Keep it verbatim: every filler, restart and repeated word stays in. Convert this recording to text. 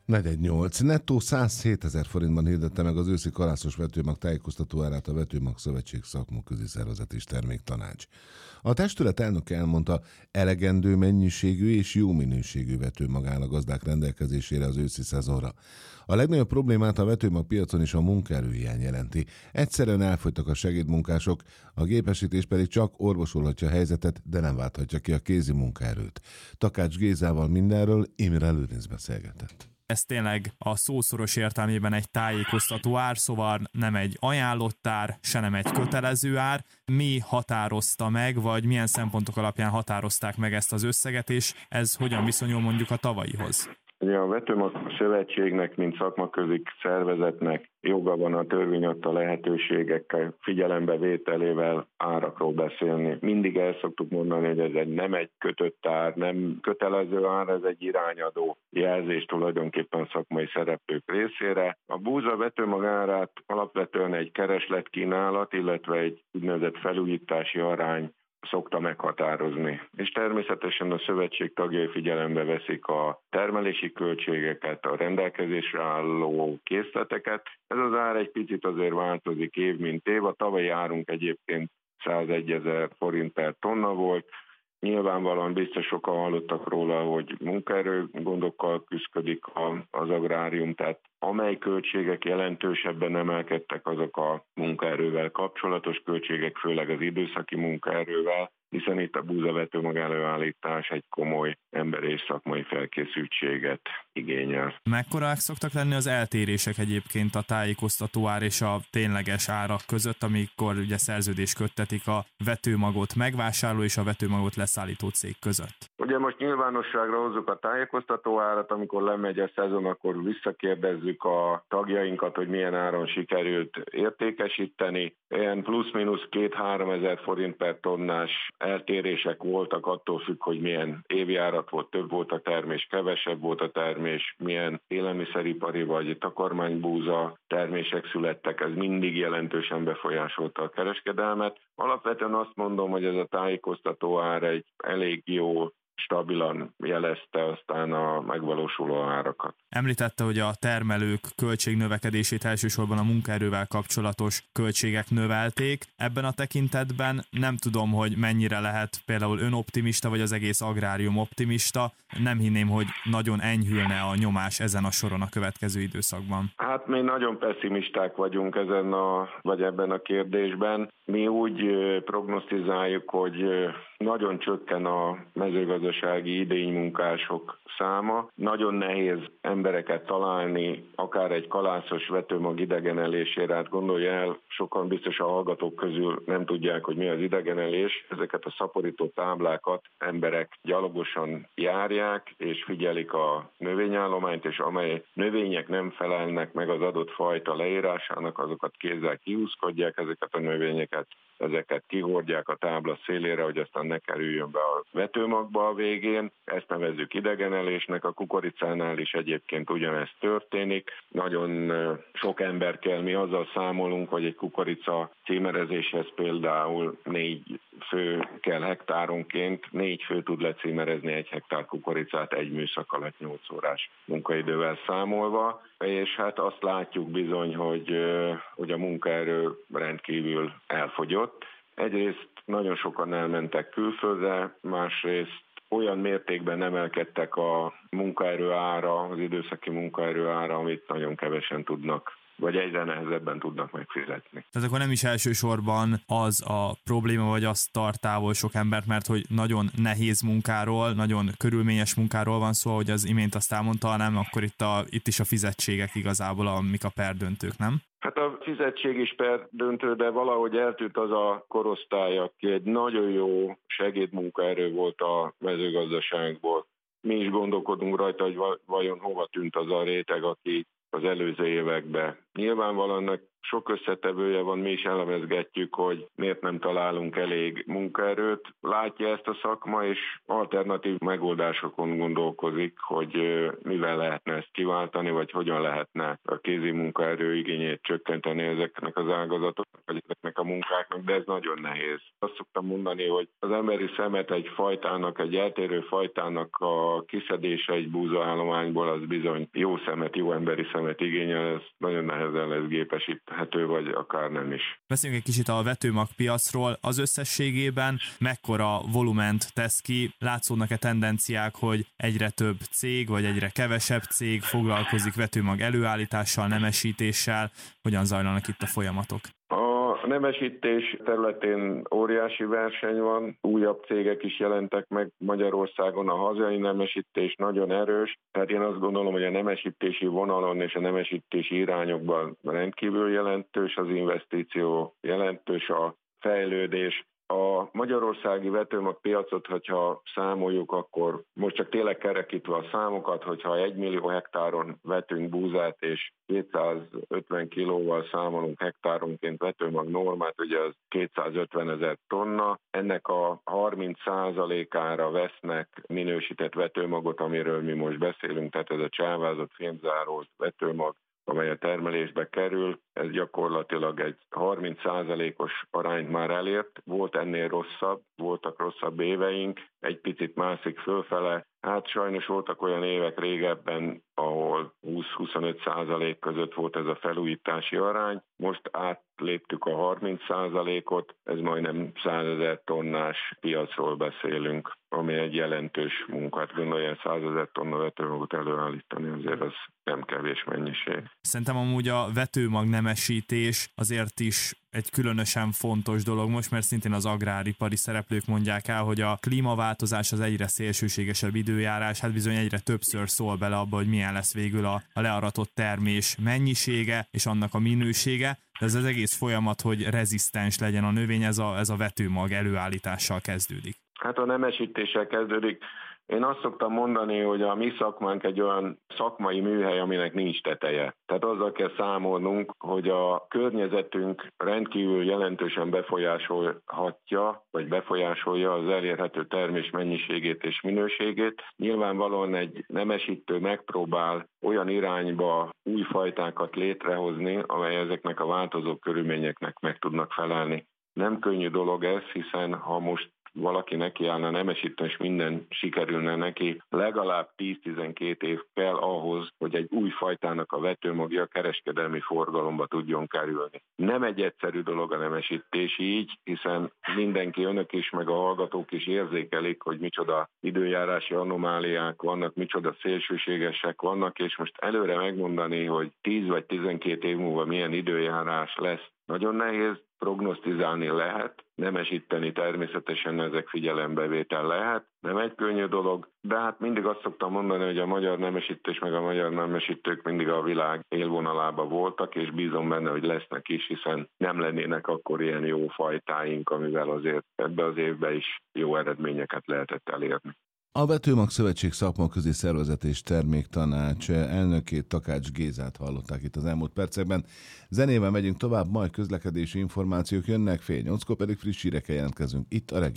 negyvennyolc. Nettó százhétezer forintban hirdette meg az őszi kalászos vetőmag tájékoztató árát a Vetőmag Szövetség szakmunközi szervezet és terméktanács. A testület elnöke elmondta, elegendő mennyiségű és jó minőségű vetőmag áll a gazdák rendelkezésére az őszi szezonra. A legnagyobb problémát a vetőmag piacon is a munkaerőhiány jelenti. Egyszerűen elfogytak a segédmunkások, a gépesítés pedig csak orvosolhatja a helyzetet, de nem válthatja ki a kézi munkaerőt. Takács Gézával mindenről Imre Lőrinc beszélgetett. Ez tényleg a szószoros értelmében egy tájékoztató ár, szóval nem egy ajánlott ár, se nem egy kötelező ár. Mi határozta meg, vagy milyen szempontok alapján határozták meg ezt az összeget, és ez hogyan viszonyul mondjuk a tavalyihoz? Ugye a Vetőmag Szövetségnek, mint szakmaközi szervezetnek joga van a törvény adta lehetőségekkel figyelembevételével árakról beszélni. Mindig el szoktuk mondani, hogy ez egy nem egy kötött ár, nem kötelező ár, ez egy irányadó jelzés tulajdonképpen szakmai szereplők részére. A búza vetőmag árát alapvetően egy keresletkínálat, illetve egy úgynevezett felújítási arány szokta meghatározni. És természetesen a szövetség tagjai figyelembe veszik a termelési költségeket, a rendelkezésre álló készleteket. Ez az ár egy picit azért változik év mint év. A tavalyi árunk egyébként százegyezer forint per tonna volt. Nyilvánvalóan biztos sokan hallottak róla, hogy munkaerő gondokkal küszködik az agrárium, tehát amely költségek jelentősebben emelkedtek, azok a munkaerővel kapcsolatos költségek, főleg az időszaki munkaerővel, hiszen itt a búzavetőmag előállítás egy komoly emberi és szakmai felkészültséget igényel. Mekkorák szoktak lenni az eltérések egyébként a tájékoztató ár és a tényleges árak között, amikor ugye szerződést köttetik a vetőmagot megvásárló és a vetőmagot leszállító cég között? Ugye most nyilvánosságra hozzuk a tájékoztató árat, amikor lemegy a szezon, akkor visszakérdezzük a tagjainkat, hogy milyen áron sikerült értékesíteni. Ilyen plusz-minusz két-három ezer forint per tonnás eltérések voltak, attól függ, hogy milyen évjárat volt, több volt a termés, kevesebb volt a termés, milyen élelmiszeripari vagy takarmánybúza termések születtek, ez mindig jelentősen befolyásolta a kereskedelmet. Alapvetően azt mondom, hogy ez a tájékoztató ár egy elég jó, stabilan jelezte aztán a megvalósuló árakat. Említette, hogy a termelők költségnövekedését elsősorban a munkaerővel kapcsolatos költségek növelték. Ebben a tekintetben nem tudom, hogy mennyire lehet például ön optimista, vagy az egész agrárium optimista. Nem hinném, hogy nagyon enyhülne a nyomás ezen a soron a következő időszakban. Hát mi nagyon pessimisták vagyunk ezen a, vagy ebben a kérdésben. Mi úgy prognosztizáljuk, hogy nagyon csökken a mezőgazdasági idénymunkások száma. Nagyon nehéz embereket találni, akár egy kalászos vetőmag idegenelésére. Hát gondolja el, sokan biztos a hallgatók közül nem tudják, hogy mi az idegenelés. Ezeket a szaporító táblákat emberek gyalogosan járják, és figyelik a növényállományt, és amely növények nem felelnek meg az adott fajta leírásának, azokat kézzel kihúzkodják ezeket a növényeket, ezeket kihordják a tábla szélére, hogy aztán ne kerüljön be a vetőmagba a végén. Ezt nevezzük idegenelésnek, a kukoricánál is egyébként ugyanezt történik. Nagyon sok ember kell, mi azzal számolunk, hogy egy kukorica címerezéshez például négy fő kell hektáronként, négy fő tud lecímerezni egy hektár kukoricát egy műszak alatt nyolc órás munkaidővel számolva, és hát azt látjuk bizony, hogy, hogy a munkaerő rendkívül elfogyott. Egyrészt nagyon sokan elmentek külföldre, másrészt olyan mértékben emelkedtek a munkaerő ára, az időszaki munkaerő ára, amit nagyon kevesen tudnak, vagy egyre nehezebben tudnak megfizetni. Tehát akkor nem is elsősorban az a probléma, vagy azt tart távol sok embert, mert hogy nagyon nehéz munkáról, nagyon körülményes munkáról van szó, hogy az imént azt elmondta, hanem akkor itt, a, itt is a fizetségek igazából, amik a perdöntők, nem? Hát a fizetség is perdöntő, de valahogy eltűnt az a korosztály, aki egy nagyon jó segédmunkaerő volt a mezőgazdaságból. Mi is gondolkodunk rajta, hogy vajon hova tűnt az a réteg, aki az előző években nyilvánvalóan sok összetevője van, mi is elemezgetjük, hogy miért nem találunk elég munkaerőt. Látja ezt a szakma, és alternatív megoldásokon gondolkozik, hogy mivel lehetne ezt kiváltani, vagy hogyan lehetne a kézi munkaerő igényét csökkenteni ezeknek az ágazatoknak, vagy ezeknek a munkáknak, de ez nagyon nehéz. Azt szoktam mondani, hogy az emberi szemet egy fajtának, egy eltérő fajtának a kiszedése egy búzaállományból, az bizony jó szemet, jó emberi szemet igényel, ez nagyon nehezen lesz gépesíthető, vagy akár nem is. Beszéljünk egy kicsit a vetőmagpiacról. Az összességében mekkora volument tesz ki? Látszódnak-e tendenciák, hogy egyre több cég, vagy egyre kevesebb cég foglalkozik vetőmag előállítással, nemesítéssel? Hogyan zajlanak itt a folyamatok? A nemesítés területén óriási verseny van, újabb cégek is jelentek meg Magyarországon, a hazai nemesítés nagyon erős, tehát én azt gondolom, hogy a nemesítési vonalon és a nemesítési irányokban rendkívül jelentős az investíció, jelentős a fejlődés. A magyarországi vetőmagpiacot, hogyha számoljuk, akkor most csak tényleg kerekítve a számokat, hogyha egy millió hektáron vetünk búzát, és kétszázötven kilóval számolunk hektáronként vetőmag normát, ugye az kétszázötven ezer tonna. Ennek a harminc százalékára vesznek minősített vetőmagot, amiről mi most beszélünk, tehát ez a csávázott, fémzárolt vetőmag, amely a termelésbe kerül, ez gyakorlatilag egy harminc százalékos arányt már elért. Volt ennél rosszabb, voltak rosszabb éveink, egy picit mászik fölfele. Hát sajnos voltak olyan évek régebben, ahol húsz-huszonöt százalék között volt ez a felújítási arány. Most átléptük a harminc százalékot, ez majdnem százezer tonnás piacról beszélünk, ami egy jelentős munkát. Gondolja, százezer tonna vetőmagot előállítani, azért az nem kevés mennyiség. Szerintem amúgy a vetőmag nemesítés azért is egy különösen fontos dolog most, mert szintén az agráripari szereplők mondják el, hogy a klímaváltozás, az egyre szélsőségesebb időjárás, hát bizony egyre többször szól bele abba, hogy milyen lesz végül a, a learatott termés mennyisége és annak a minősége, de ez az egész folyamat, hogy rezisztens legyen a növény, ez a, ez a vetőmag előállítással kezdődik. Hát a nemesítéssel kezdődik. Én azt szoktam mondani, hogy a mi szakmánk egy olyan szakmai műhely, aminek nincs teteje. Tehát azzal kell számolnunk, hogy a környezetünk rendkívül jelentősen befolyásolhatja, vagy befolyásolja az elérhető termés mennyiségét és minőségét. Nyilvánvalóan egy nemesítő megpróbál olyan irányba új fajtákat létrehozni, amely ezeknek a változó körülményeknek meg tudnak felelni. Nem könnyű dolog ez, hiszen ha most valaki nekiállna nemesíteni, és minden sikerülne neki, legalább tíz-tizenkét év kell ahhoz, hogy egy új fajtának a vetőmagja kereskedelmi forgalomba tudjon kerülni. Nem egy egyszerű dolog a nemesítés így, hiszen mindenki, önök is, meg a hallgatók is érzékelik, hogy micsoda időjárási anomáliák vannak, micsoda szélsőségesek vannak, és most előre megmondani, hogy tíz vagy tizenkét év múlva milyen időjárás lesz, nagyon nehéz. Prognosztizálni lehet, nemesíteni természetesen ezek figyelembevétel lehet, nem egy könnyű dolog, de hát mindig azt szoktam mondani, hogy a magyar nemesítés meg a magyar nemesítők mindig a világ élvonalában voltak, és bízom benne, hogy lesznek is, hiszen nem lennének akkor ilyen jó fajtáink, amivel azért ebbe az évben is jó eredményeket lehetett elérni. A Vetőmag Szövetség Szakmaközi Szervezet és Terméktanács elnökét, Takács Gézát hallották itt az elmúlt percekben. Zenével megyünk tovább, majd közlekedési információk jönnek, fél nyolckor pedig friss hírekkel jelentkezünk itt a reggeli